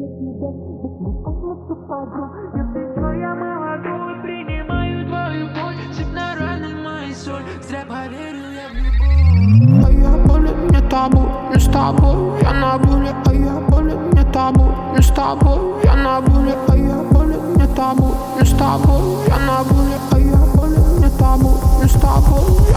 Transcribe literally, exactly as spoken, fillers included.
Если что, я молодой, принимаю твою боль. Всегда ранен моей соль, зря поверил я в любовь. А я болен, не табу, не с тобой, я на воле. А я болен, не табу, не с тобой, я на воле. А я болен, не табу, не с тобой, я на воле. А я болен, не табу, не с тобой.